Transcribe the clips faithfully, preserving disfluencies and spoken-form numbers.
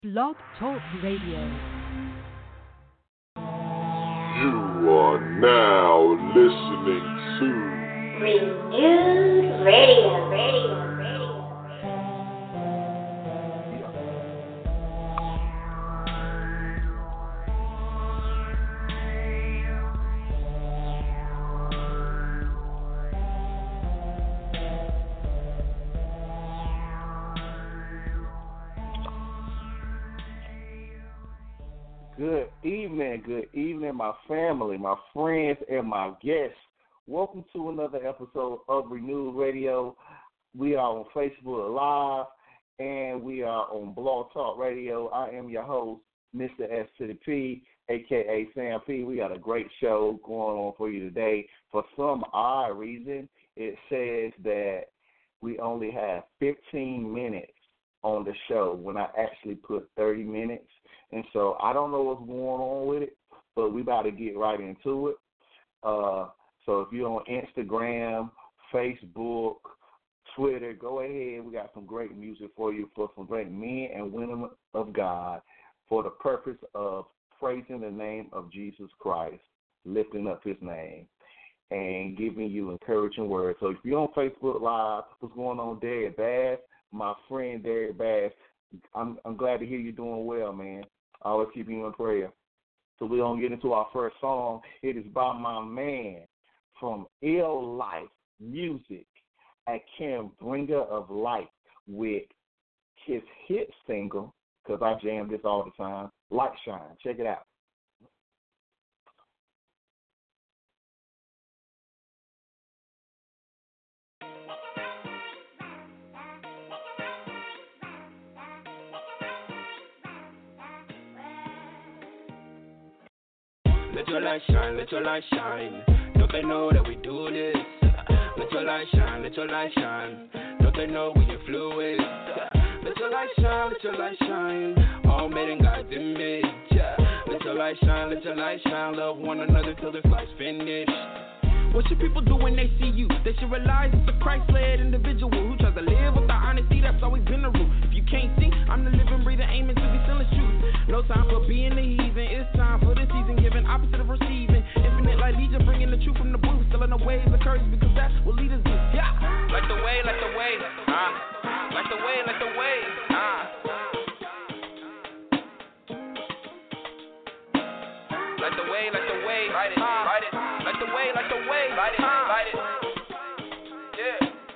Blog Talk Radio. You are now listening to Renewed Radio. Radio. Good evening, good evening, my family, my friends, and my guests. Welcome to another episode of Renewed Radio. We are on Facebook Live, and we are on Blog Talk Radio. I am your host, Mister S to the P, a k a. Sam P. We got a great show going on for you today. For some odd reason, it says that we only have fifteen minutes on the show when I actually put thirty minutes. And so I don't know what's going on with it, but we about to get right into it. Uh, so if you're on Instagram, Facebook, Twitter, go ahead. We got some great music for you, for some great men and women of God, for the purpose of praising the name of Jesus Christ, lifting up his name, and giving you encouraging words. So if you're on Facebook Live, what's going on, Derek Bass? My friend Derek Bass, I'm, I'm glad to hear you're doing well, man. I always keep you in prayer. So we're going to get into our first song. It is by my man from Ill Life Music at Kim, Bringer of Light, with his hit single, because I jam this all the time, Light Shine. Check it out. Let your light shine, let your light shine. Don't they know that we do this? Let your light shine, let your light shine. Don't they know we influence? Let your light shine, let your light shine. All made in God's image. Let your light shine, let your light shine. Love one another till this life's finished. What should people do when they see you? They should realize it's a Christ-led individual who tries to live with the honesty that's always been the rule. If you can't see, I'm the living, breathing, aiming to be selling truth. No time for being the heathen. It's time for the season, giving opposite of receiving. Infinite light legion, bringing the truth from the booth, selling the ways of curse because that's what leaders do. Yeah, like the way, like the way, ah, like the way, like the way, ah. Like the way, like the way, light it, uh, light it. Like the way, like the way, light it, uh, light it. Yeah.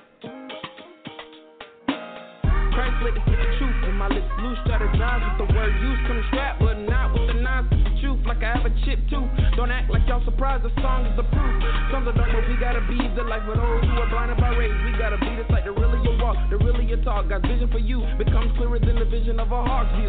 Christ lit is the truth, and my lips loose, strategize with the word used. Come strapped, but not with the nonsense. The truth, like I have a chip too. Don't act like y'all surprised. The song is the proof. Some are dark, but we gotta be the light for those who are blinded by rays. We gotta be this like the realer you walk, the realer you talk. God's vision for you becomes clearer than the vision of a heart's view.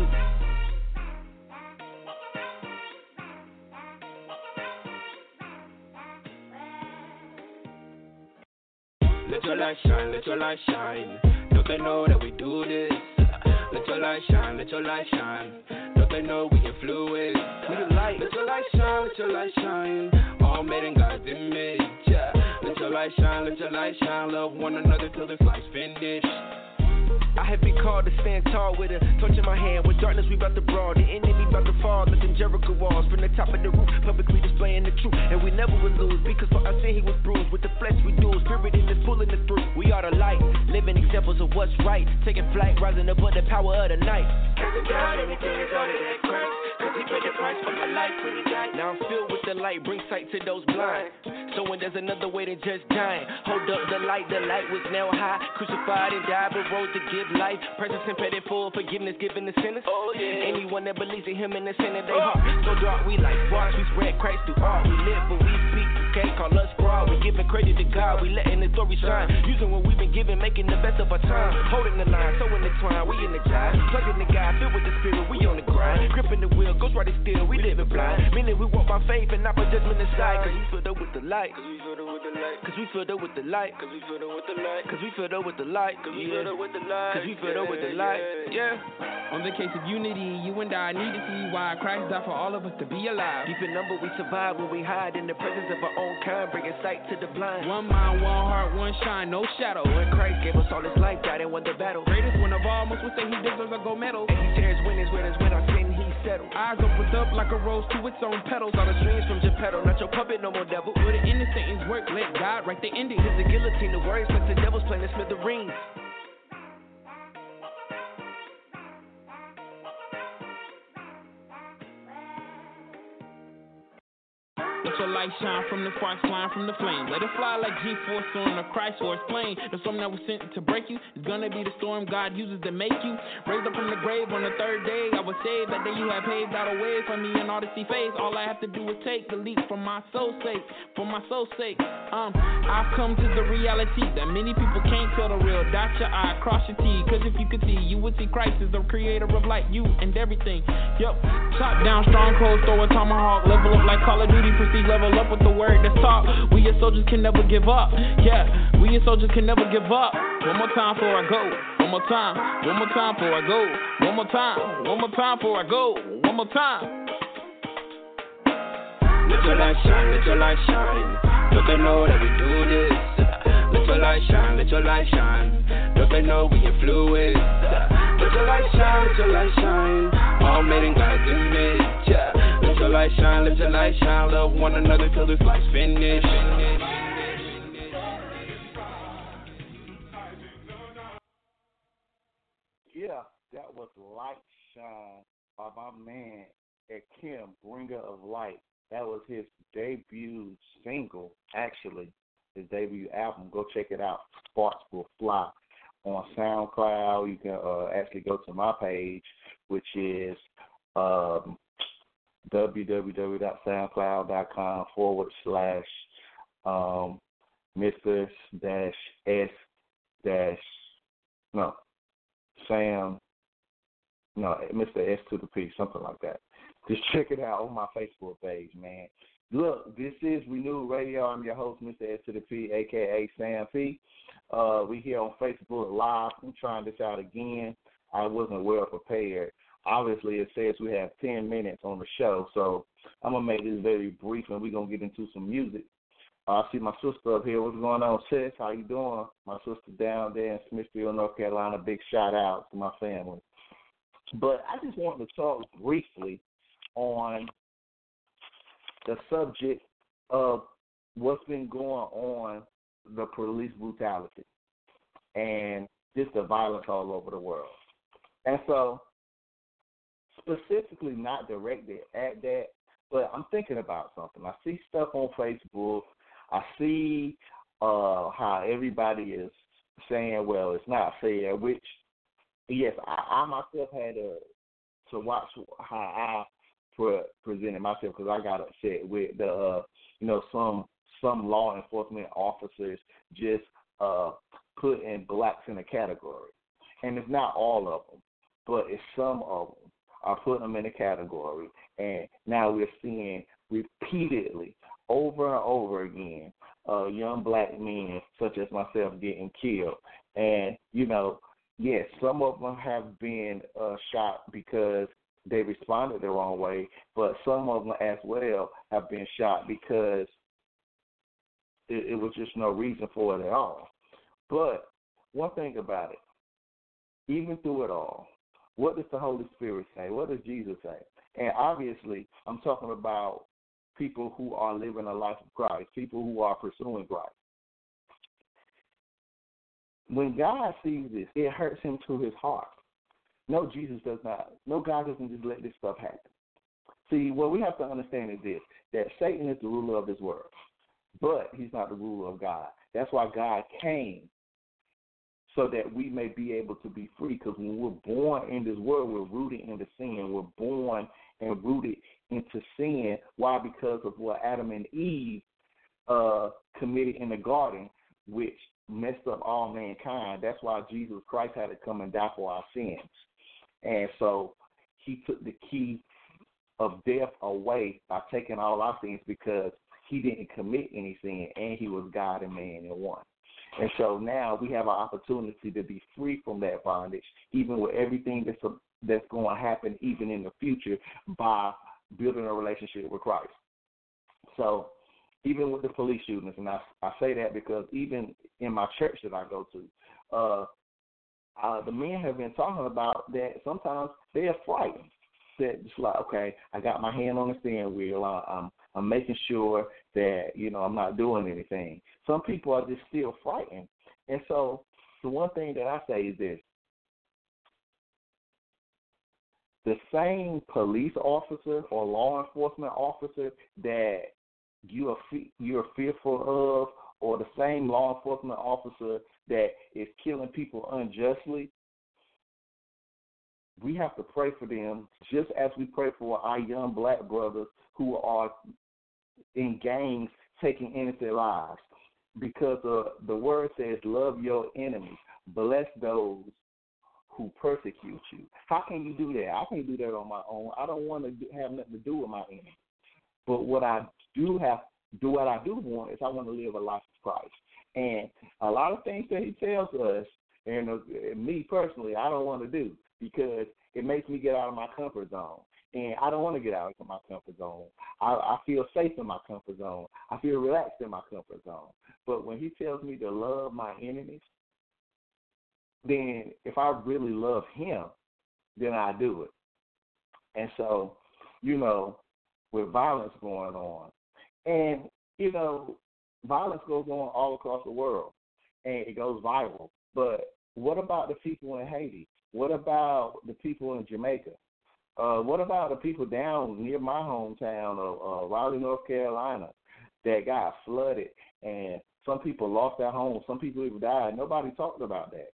Let your light shine, let your light shine. Don't they know that we do this? Let your light shine, let your light shine. Don't they know we influence? We the light. Let your light shine, let your light shine. All made in God's image. Let your light shine, let your light shine. Love one another till this life's finished. I have been called to stand tall with a torch in my hand. With darkness we about to brawl, the enemy about to fall. Like them Jericho walls from the top of the roof, publicly displaying the truth. And we never will lose, because for our sin he was bruised. With the flesh we do, spirit in us pulling us through. We are the light, living examples of what's right. Taking flight, rising above the power of the night. Casting down everything is under that Christ, cause he paid the price for my life when he died. Now I'm filled with the light, bring sight to those blind. So when there's another way than just dying, hold up the light, the light was now high. Crucified and died, but rose to give life. Presence and paid full forgiveness given to sinners. Oh yeah. Anyone that believes in him in the sin of their heart. So dark we like sparks, we spread Christ through art. We live but we speak, you can't call us fraud. We giving credit to God, we letting the glory shine. Using what we've been given, making the best of our time. Holding the line, so intertwined, we in the jive. Plugging the guy, filled with the spirit, we on the grind. Gripping the wheel, ghost why they still, we living blind. Meaning we walk by faith and not by judgment inside. Cause we filled up with the light. Cause we filled up with the light. Cause we filled up with the light. Cause we filled up with the light. Cause we filled up with the light. Cause we filled up with the light. Cause we filled up with the light. Yeah. On the case of unity, you and I need to see why Christ died for all of us to be alive. Deep in number, we survive when we hide in the presence of our own kind, bringing sight to the blind. One mind, one heart, one shine, no shadow. When Christ gave us all his life, died and won the battle. Greatest one of all, most would say he deserves a gold medal. And he shares winnings with us when our sin he settled. Eyes opened up like a rose to its own petals. All the streams from Geppetto, not your puppet, no more devil. For the innocent is work, let God write the ending. Here's the guillotine, the words, like the devil's playing the smithereens. Let your light shine from the sparks flying from the flame. Let it fly like G-force on a Christ force plane. The storm that was sent to break you is gonna be the storm God uses to make you. Raised up from the grave on the third day, I was saved. That day you had paved out a way for me and all to see face. All I have to do is take the leap for my soul's sake. For my soul's sake. Um, I've come to the reality that many people can't tell the real. Dot your I, cross your T. Cause if you could see, you would see Christ is the creator of light, you and everything. Yup, chop down strongholds, throw a tomahawk, level up like Call of Duty, proceed level up with the word that's taught. We as soldiers can never give up. Yeah, we as soldiers can never give up. One more time before I go. One more time. One more time before I go. One more time. One more time before I go. One more time. Let your light shine, let your light shine. Don't they know that we do this? Let your light shine, let your light shine. Don't they know we influence? Let your light shine, let your light shine. All made in God's image. Yeah. Let your light shine, let your light shine. Love one another till this life's finished. Yeah, that was Light Shine by my man Akim, Bringer of Light. That was his debut single, actually, his debut album. Go check it out. Sparks Will Fly on SoundCloud. You can uh, actually go to my page, which is um, www.soundcloud.com forward slash um, Mister dash S dash no Sam no Mister S to the P, something like that. Just check it out on my Facebook page, man. Look, this is Renewed Radio. I'm your host, Mister S to the P, a k a. Sam P. Uh, we here on Facebook Live. I'm trying this out again. I wasn't well prepared. Obviously, it says we have ten minutes on the show, so I'm going to make this very brief, and we're going to get into some music. Uh, I see my sister up here. What's going on, sis? How you doing? My sister down there in Smithfield, North Carolina. Big shout-out to my family. But I just wanted to talk briefly on the subject of what's been going on, the police brutality, and just the violence all over the world. And so, specifically not directed at that, but I'm thinking about something. I see stuff on Facebook. I see uh, how everybody is saying, well, it's not fair, which, yes, I, I myself had to, to watch how I pre- presented myself, because I got upset with the, uh, you know, some some law enforcement officers just uh, putting blacks in a category. And it's not all of them, but it's some of them are putting them in a category. And now we're seeing repeatedly, over and over again, uh, young black men such as myself getting killed. And, you know, yes, some of them have been uh, shot because they responded the wrong way, but some of them as well have been shot because it, it was just no reason for it at all. But one thing about it, even through it all, what does the Holy Spirit say? What does Jesus say? And obviously, I'm talking about people who are living a life of Christ, people who are pursuing Christ. When God sees this, it hurts him to his heart. No, Jesus does not. No, God doesn't just let this stuff happen. See, what we have to understand is this, that Satan is the ruler of this world, but he's not the ruler of God. That's why God came, so that we may be able to be free, because when we're born in this world, we're rooted into sin. We're born and rooted into sin. Why? Because of what Adam and Eve uh, committed in the garden, which messed up all mankind. That's why Jesus Christ had to come and die for our sins. And so he took the key of death away by taking all our sins because he didn't commit any sin and he was God and man in one. And so now we have an opportunity to be free from that bondage, even with everything that's a, that's going to happen even in the future by building a relationship with Christ. So even with the police shootings, and I, I say that because even in my church that I go to, uh, uh, the men have been talking about that sometimes they are frightened. That just like, okay, I got my hand on the steering wheel. I, I'm I'm making sure that, you know, I'm not doing anything. Some people are just still frightened. And so the one thing that I say is this. The same police officer or law enforcement officer that you are fe- you're fearful of, or the same law enforcement officer that is killing people unjustly, we have to pray for them just as we pray for our young black brothers who are in gangs taking innocent lives. Because uh, the word says, love your enemies, bless those who persecute you. How can you do that? I can't do that on my own. I don't want to have nothing to do with my enemies. But what I do have, do what I do want is I want to live a life of Christ. And a lot of things that he tells us, and uh, me personally, I don't want to do because it makes me get out of my comfort zone. And I don't want to get out of my comfort zone. I, I feel safe in my comfort zone. I feel relaxed in my comfort zone. But when he tells me to love my enemies, then if I really love him, then I do it. And so, you know, with violence going on, and, you know, violence goes on all across the world, and it goes viral. But what about the people in Haiti? What about the people in Jamaica? Uh, what about the people down near my hometown of uh, Raleigh, North Carolina, that got flooded, and some people lost their homes, some people even died? Nobody talked about that.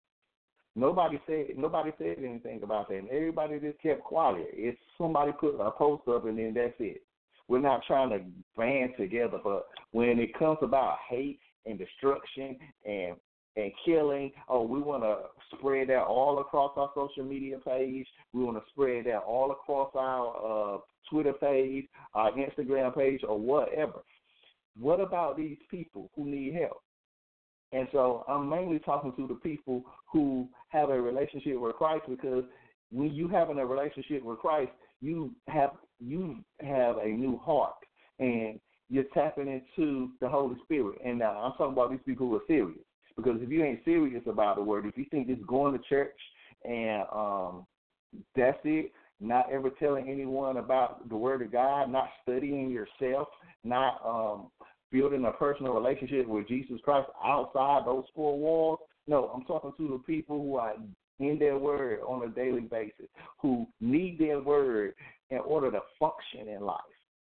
Nobody said nobody said anything about that, and everybody just kept quiet. It's somebody put a post up, and then that's it. We're not trying to band together, but when it comes about hate and destruction and and killing, oh, we want to spread that all across our social media page. We want to spread that all across our uh, Twitter page, our Instagram page, or whatever. What about these people who need help? And so I'm mainly talking to the people who have a relationship with Christ, because when you having a relationship with Christ, you have you have a new heart, and you're tapping into the Holy Spirit. And now I'm talking about these people who are serious. Because if you ain't serious about the word, if you think just going to church and um, that's it, not ever telling anyone about the word of God, not studying yourself, not um, building a personal relationship with Jesus Christ outside those four walls, no, I'm talking to the people who are in their word on a daily basis, who need their word in order to function in life,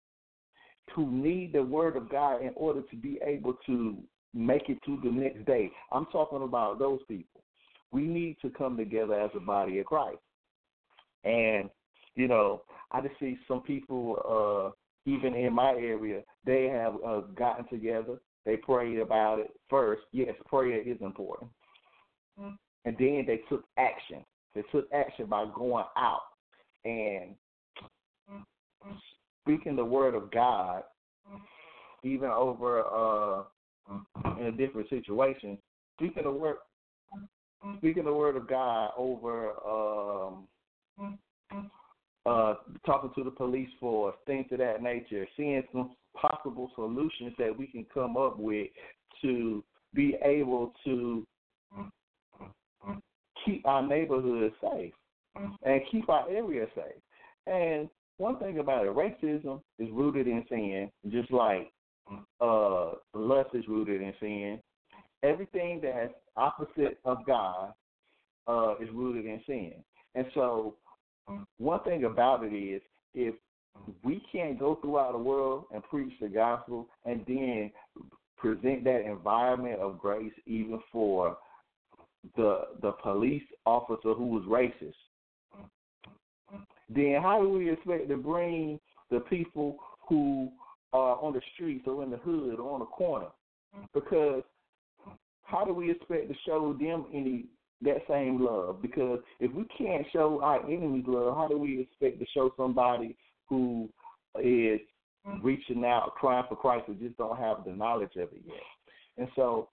who need the word of God in order to be able to make it to the next day. I'm talking about those people. We need to come together as a body of Christ. And, you know, I just see some people, uh, even in my area, they have uh, gotten together. They prayed about it first. Yes, prayer is important. Mm-hmm. And then they took action. They took action by going out and mm-hmm. speaking the word of God, mm-hmm. even over uh, in a different situation, speaking the word, speaking the word of God over, um, uh, talking to the police force, things of that nature, seeing some possible solutions that we can come up with to be able to keep our neighborhood safe and keep our area safe. And one thing about it, racism is rooted in sin, just like Uh, lust is rooted in sin. Everything that's opposite of God uh, is rooted in sin. And so one thing about it is, if we can't go throughout the world and preach the gospel and then present that environment of grace even for the the police officer who was racist, then how do we expect to bring the people who Uh, on the streets or in the hood or on the corner? Because how do we expect to show them any that same love? Because if we can't show our enemies love, how do we expect to show somebody who is reaching out, crying for Christ, but just don't have the knowledge of it yet. And so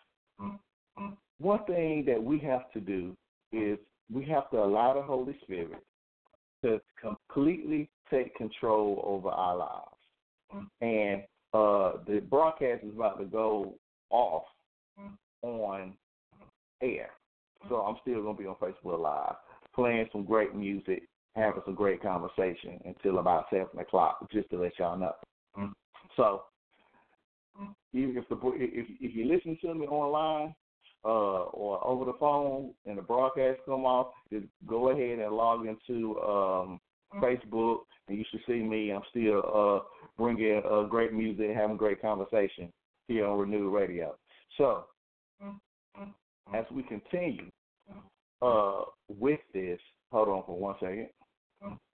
one thing that we have to do is we have to allow the Holy Spirit to completely take control over our lives. And uh, the broadcast is about to go off on air. So I'm still going to be on Facebook Live, playing some great music, having some great conversation until about seven o'clock, just to let y'all know. So even if, the, if, if you listen to me online uh, or over the phone and the broadcast come off, just go ahead and log into um, Facebook, and you should see me. I'm still uh, bringing uh, great music, having great conversation here on Renewed Radio. So as we continue uh, with this, hold on for one second.